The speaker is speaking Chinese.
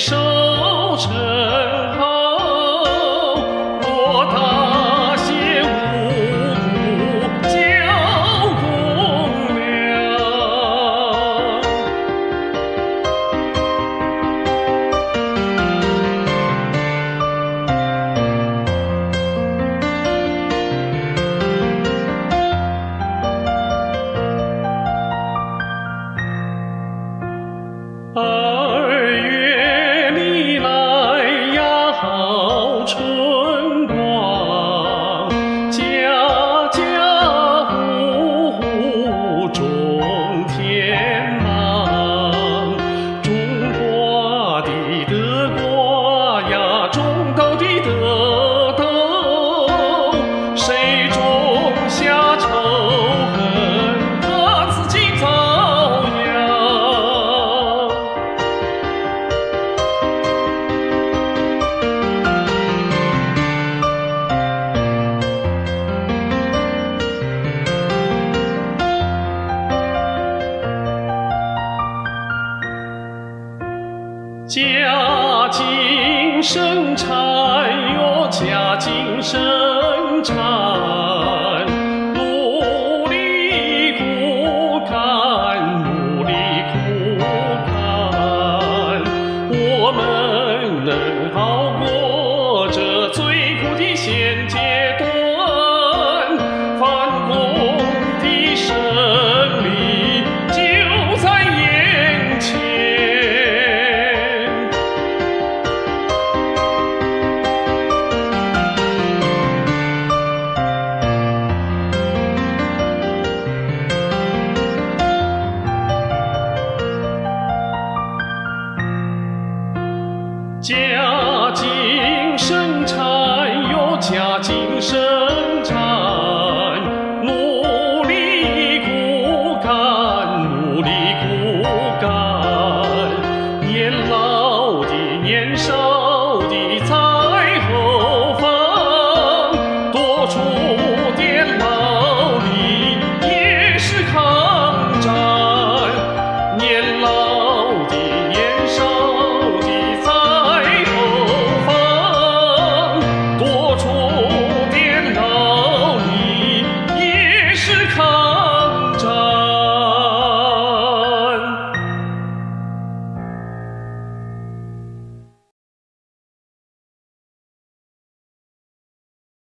收成后，我大写五谷交公粮。春光，家家户户种田忙。种瓜的得瓜呀，种豆的得豆。谁种下仇恨，他自己遭殃。家境生产哟，家境生产，努力苦干，努力苦干，我们能熬过这最苦的现阶段，繁荣的胜利就在眼前。家境生产哟，家境生产，努力苦干，努力苦干，年老的年少。